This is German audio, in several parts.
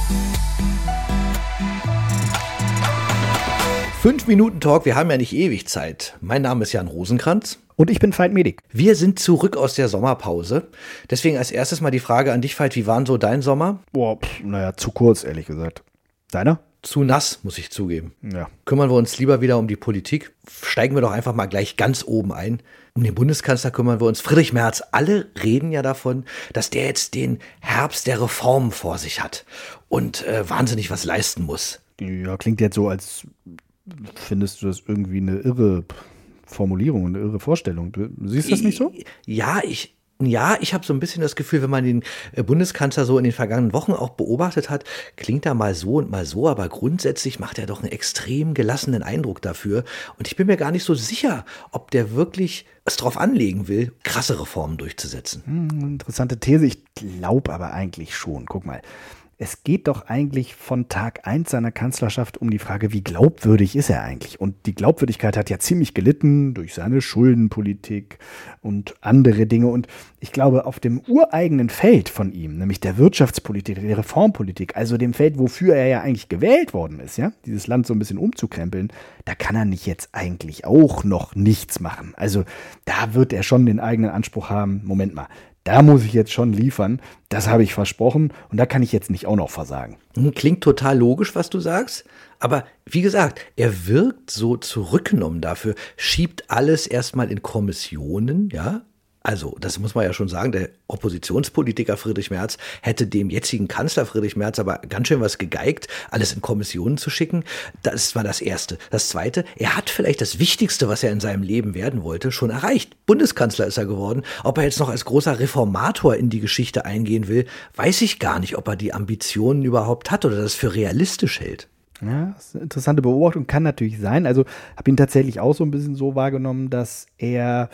5-Minuten-Talk, wir haben ja nicht ewig Zeit. Mein Name ist Jan Rosenkranz. Und ich bin Veit Medik. Wir sind zurück aus der Sommerpause. Deswegen als erstes mal die Frage an dich, Veit, wie war denn so dein Sommer? Naja, zu kurz, ehrlich gesagt. Deiner? Zu nass, muss ich zugeben. Ja. Kümmern wir uns lieber wieder um die Politik. Steigen wir doch einfach mal gleich ganz oben ein. Um den Bundeskanzler kümmern wir uns. Friedrich Merz, alle reden ja davon, dass der jetzt den Herbst der Reformen vor sich hat und wahnsinnig was leisten muss. Ja, klingt jetzt so, als findest du das irgendwie eine irre Formulierung, eine irre Vorstellung. Du siehst das nicht so? Ja, ich habe so ein bisschen das Gefühl, wenn man den Bundeskanzler so in den vergangenen Wochen auch beobachtet hat, klingt er mal so und mal so, aber grundsätzlich macht er doch einen extrem gelassenen Eindruck dafür. Und ich bin mir gar nicht so sicher, ob der wirklich es drauf anlegen will, krasse Reformen durchzusetzen. Interessante These. Ich glaube aber eigentlich schon. Guck mal. Es geht doch eigentlich von Tag 1 seiner Kanzlerschaft um die Frage, wie glaubwürdig ist er eigentlich? Und die Glaubwürdigkeit hat ja ziemlich gelitten durch seine Schuldenpolitik und andere Dinge. Und ich glaube, auf dem ureigenen Feld von ihm, nämlich der Wirtschaftspolitik, der Reformpolitik, also dem Feld, wofür er ja eigentlich gewählt worden ist, ja, dieses Land so ein bisschen umzukrempeln, da kann er nicht jetzt eigentlich auch noch nichts machen. Also da wird er schon den eigenen Anspruch haben, Moment mal, da muss ich jetzt schon liefern, das habe ich versprochen und da kann ich jetzt nicht auch noch versagen. Klingt total logisch, was du sagst, aber wie gesagt, er wirkt so zurückgenommen dafür, schiebt alles erstmal in Kommissionen, ja. Also, das muss man ja schon sagen, der Oppositionspolitiker Friedrich Merz hätte dem jetzigen Kanzler Friedrich Merz aber ganz schön was gegeigt, alles in Kommissionen zu schicken. Das war das Erste. Das Zweite, er hat vielleicht das Wichtigste, was er in seinem Leben werden wollte, schon erreicht. Bundeskanzler ist er geworden. Ob er jetzt noch als großer Reformator in die Geschichte eingehen will, weiß ich gar nicht, ob er die Ambitionen überhaupt hat oder das für realistisch hält. Ja, das ist eine interessante Beobachtung, kann natürlich sein. Also, habe ihn tatsächlich auch so ein bisschen so wahrgenommen, dass er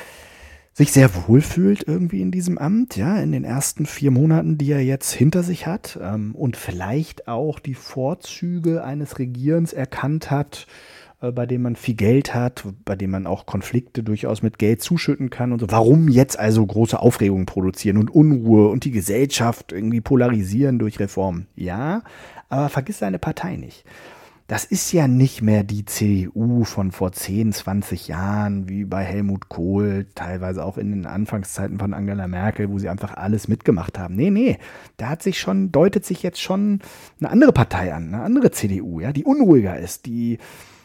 sich sehr wohl fühlt irgendwie in diesem Amt, ja, in den ersten 4 Monaten, die er jetzt hinter sich hat, und vielleicht auch die Vorzüge eines Regierens erkannt hat, bei dem man viel Geld hat, bei dem man auch Konflikte durchaus mit Geld zuschütten kann und so. Warum jetzt also große Aufregung produzieren und Unruhe und die Gesellschaft irgendwie polarisieren durch Reformen? Ja, aber vergiss seine Partei nicht. Das ist ja nicht mehr die CDU von vor 10, 20 Jahren, wie bei Helmut Kohl, teilweise auch in den Anfangszeiten von Angela Merkel, wo sie einfach alles mitgemacht haben. Nee, da deutet sich jetzt schon eine andere Partei an, eine andere CDU, ja, die unruhiger ist, die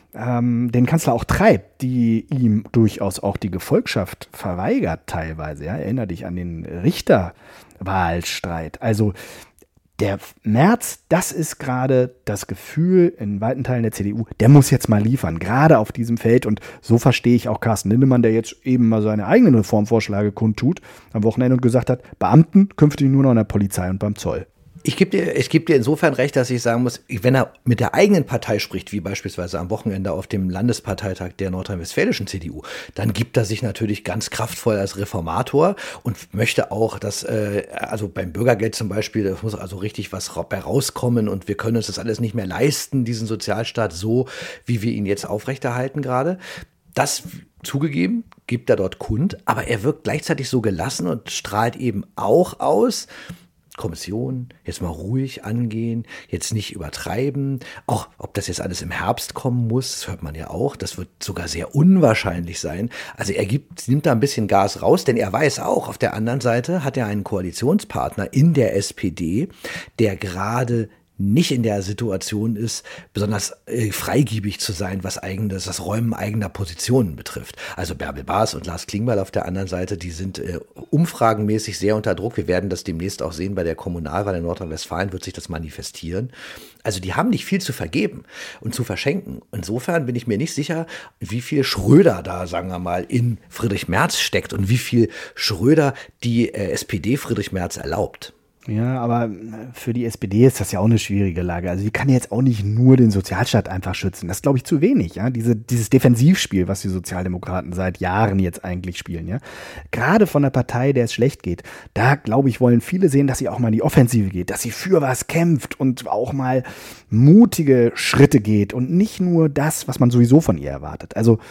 den Kanzler auch treibt, die ihm durchaus auch die Gefolgschaft verweigert teilweise. Ja, erinner dich an den Richterwahlstreit. Also der Merz, das ist gerade das Gefühl in weiten Teilen der CDU, der muss jetzt mal liefern, gerade auf diesem Feld. Und so verstehe ich auch Carsten Linnemann, der jetzt eben mal seine eigenen Reformvorschläge kundtut am Wochenende und gesagt hat, Beamten künftig nur noch in der Polizei und beim Zoll. Ich geb dir insofern recht, dass ich sagen muss, wenn er mit der eigenen Partei spricht, wie beispielsweise am Wochenende auf dem Landesparteitag der nordrhein-westfälischen CDU, dann gibt er sich natürlich ganz kraftvoll als Reformator und möchte auch, dass, also beim Bürgergeld zum Beispiel, da muss also richtig was bei rauskommen und wir können uns das alles nicht mehr leisten, diesen Sozialstaat so, wie wir ihn jetzt aufrechterhalten gerade. Das zugegeben, gibt er dort kund, aber er wirkt gleichzeitig so gelassen und strahlt eben auch aus, Kommission, jetzt mal ruhig angehen, jetzt nicht übertreiben. Auch ob das jetzt alles im Herbst kommen muss, das hört man ja auch, das wird sogar sehr unwahrscheinlich sein. Also er nimmt da ein bisschen Gas raus, denn er weiß auch, auf der anderen Seite hat er einen Koalitionspartner in der SPD, der gerade nicht in der Situation ist, besonders freigiebig zu sein, was das Räumen eigener Positionen betrifft. Also Bärbel Baas und Lars Klingbeil auf der anderen Seite, die sind umfragenmäßig sehr unter Druck. Wir werden das demnächst auch sehen bei der Kommunalwahl in Nordrhein-Westfalen wird sich das manifestieren. Also die haben nicht viel zu vergeben und zu verschenken. Insofern bin ich mir nicht sicher, wie viel Schröder da, sagen wir mal, in Friedrich Merz steckt und wie viel Schröder die SPD Friedrich Merz erlaubt. Ja, aber für die SPD ist das ja auch eine schwierige Lage. Also die kann jetzt auch nicht nur den Sozialstaat einfach schützen. Das ist, glaube ich, zu wenig. Ja, dieses Defensivspiel, was die Sozialdemokraten seit Jahren jetzt eigentlich spielen. Ja, gerade von der Partei, der es schlecht geht, da glaube ich, wollen viele sehen, dass sie auch mal in die Offensive geht, dass sie für was kämpft und auch mal mutige Schritte geht und nicht nur das, was man sowieso von ihr erwartet. Also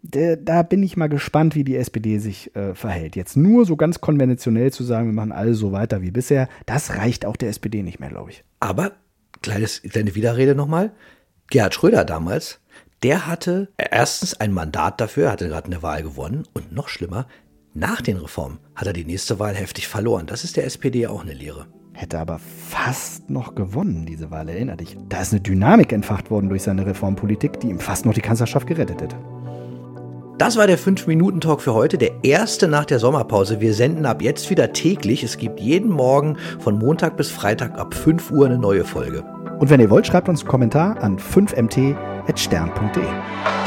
da bin ich mal gespannt, wie die SPD sich verhält. Jetzt nur so ganz konventionell zu sagen, wir machen alles so weiter wie bisher, das reicht auch der SPD nicht mehr, glaube ich. Aber kleine Widerrede nochmal. Gerhard Schröder damals, der hatte erstens ein Mandat dafür, hatte gerade eine Wahl gewonnen und noch schlimmer, nach den Reformen hat er die nächste Wahl heftig verloren. Das ist der SPD auch eine Lehre. Hätte aber fast noch gewonnen, diese Wahl, erinner dich. Da ist eine Dynamik entfacht worden durch seine Reformpolitik, die ihm fast noch die Kanzlerschaft gerettet hätte. Das war der 5-Minuten-Talk für heute, der erste nach der Sommerpause. Wir senden ab jetzt wieder täglich. Es gibt jeden Morgen von Montag bis Freitag ab 5 Uhr eine neue Folge. Und wenn ihr wollt, schreibt uns einen Kommentar an 5mt@stern.de.